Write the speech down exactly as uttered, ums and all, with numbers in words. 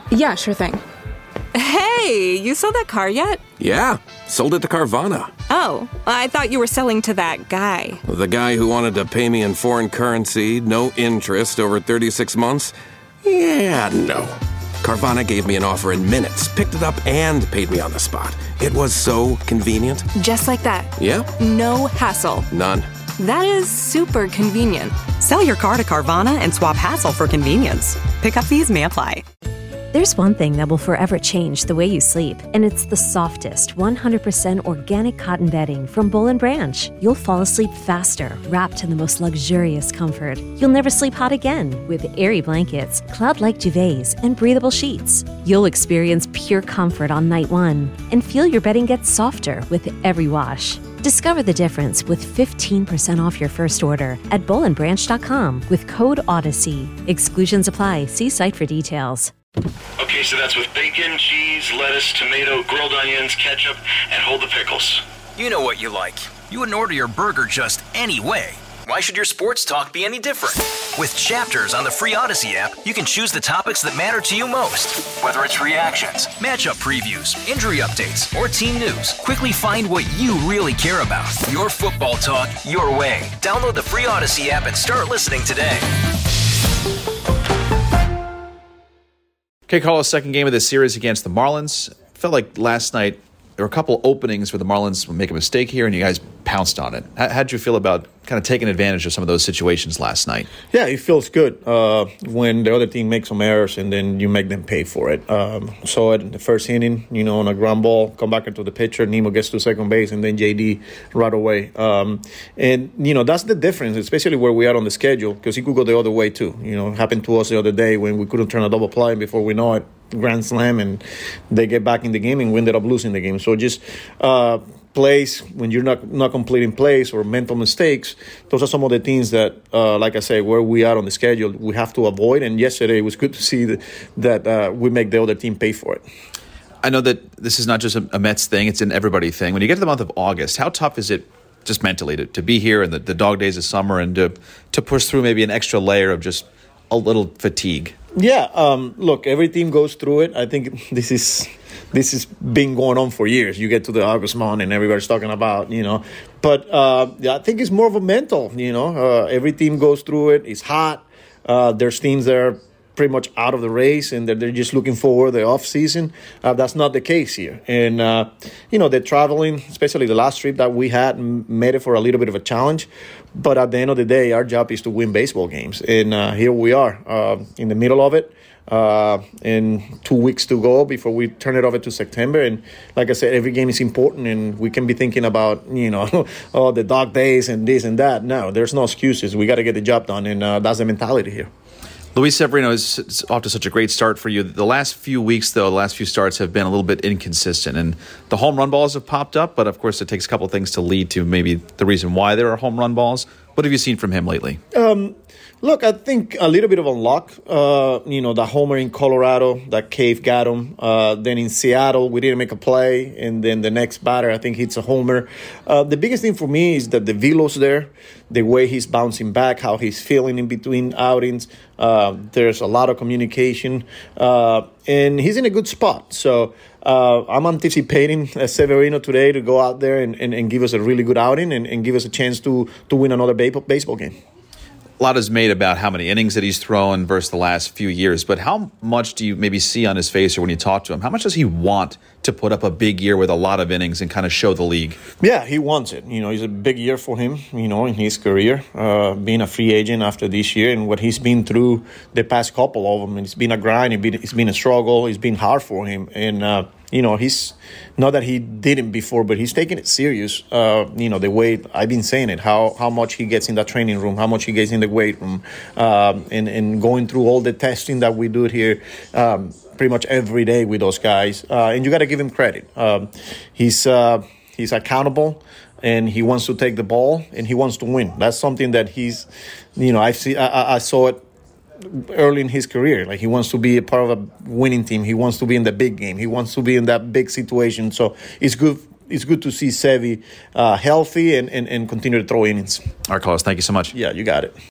Yeah, sure thing. Hey, you sold that car yet? Yeah, sold it to Carvana. Oh, I thought you were selling to that guy. The guy who wanted to pay me in foreign currency, no interest, over thirty-six months? Yeah, no. Carvana gave me an offer in minutes, picked it up, and paid me on the spot. It was so convenient. Just like that. Yeah. No hassle. None. That is super convenient. Sell your car to Carvana and swap hassle for convenience. Pickup fees may apply. There's one thing that will forever change the way you sleep, and it's the softest, one hundred percent organic cotton bedding from Boll and Branch. You'll fall asleep faster, wrapped in the most luxurious comfort. You'll never sleep hot again with airy blankets, cloud-like duvets, and breathable sheets. You'll experience pure comfort on night one and feel your bedding get softer with every wash. Discover the difference with fifteen percent off your first order at boll and branch dot com with code Odyssey. Exclusions apply. See site for details. Okay, so that's with bacon, cheese, lettuce, tomato, grilled onions, ketchup, and hold the pickles. You know what you like. You wouldn't order your burger just any way. Why should your sports talk be any different? With Chapters on the free Odyssey app, you can choose the topics that matter to you most. Whether it's reactions, matchup previews, injury updates, or team news, quickly find what you really care about. Your football talk, your way. Download the free Odyssey app and start listening today. Okay, Carlos, second game of this series against the Marlins. Felt like last night there were a couple openings where the Marlins would make a mistake here, and you guys pounced on it. How did you feel about kind of taking advantage of some of those situations last night? Yeah, it feels good uh, when the other team makes some errors and then you make them pay for it. Um, saw it in the first inning, you know, on a ground ball, come back into the pitcher, Nemo gets to second base, and then J D right away. Um, and, you know, that's the difference, especially where we are on the schedule, because it could go the other way too. You know, it happened to us the other day when we couldn't turn a double play, and before we know it, grand slam, and they get back in the game, and we ended up losing the game. So just uh, plays, when you're not not completing plays or mental mistakes, those are some of the things that, uh, like I say, where we are on the schedule, we have to avoid. And yesterday it was good to see that, that uh, we make the other team pay for it. I know that this is not just a, a Mets thing, it's an everybody thing. When you get to the month of August, how tough is it just mentally to, to be here in the, the dog days of summer and to, to push through maybe an extra layer of just a little fatigue? Yeah, um, look, every team goes through it. I think this is this has been going on for years. You get to the August month and everybody's talking about, you know. But uh, yeah, I think it's more of a mental, you know. Uh, every team goes through it. It's hot. Uh, there's teams that are pretty much out of the race and they're, they're just looking forward the off season. Uh, that's not the case here. And, uh, you know, they're traveling, especially the last trip that we had, made it for a little bit of a challenge. But at the end of the day, our job is to win baseball games. And uh, here we are uh, in the middle of it. Uh, and two weeks to go before we turn it over to September. And like I said, every game is important, and we can be thinking about, you know, oh, the dog days and this and that. No, there's no excuses. We got to get the job done, and uh, that's the mentality here. Luis Severino is off to such a great start for you. The last few weeks, though, the last few starts have been a little bit inconsistent. And the home run balls have popped up, but of course it takes a couple of things to lead to maybe the reason why there are home run balls. What have you seen from him lately? Um, look, I think a little bit of unluck. Uh, you know, the homer in Colorado, that cave got him. Uh, then in Seattle, we didn't make a play. And then the next batter, I think, hits a homer. Uh, the biggest thing for me is that the velo's there, the way he's bouncing back, how he's feeling in between outings. Uh, there's a lot of communication. Uh, and he's in a good spot. So uh, I'm anticipating uh, Severino today to go out there and, and, and give us a really good outing and, and give us a chance to, to win another baseball game. A lot is made about how many innings that he's thrown versus the last few years, but how much do you maybe see on his face or when you talk to him? How much does he want to put up a big year with a lot of innings and kind of show the league? Yeah, he wants it. You know, it's a big year for him, you know, in his career, uh, being a free agent after this year and what he's been through the past couple of them. It's been a grind. It's been, it's been a struggle. It's been hard for him. And, uh, you know, he's not that he didn't before, but he's taking it serious. Uh, you know, the way I've been saying it, how how much he gets in that training room, how much he gets in the weight room, um, and, and going through all the testing that we do here um, pretty much every day with those guys. Uh, and you got to give him credit. Um, he's uh, he's accountable, and he wants to take the ball, and he wants to win. That's something that he's, you know, I see. I, I saw it early in his career. Like, he wants to be a part of a winning team. He wants to be in the big game. He wants to be in that big situation. So it's good it's good to see Sevy uh, healthy and, and, and continue to throw innings. All right, Carlos, thank you so much. Yeah, you got it.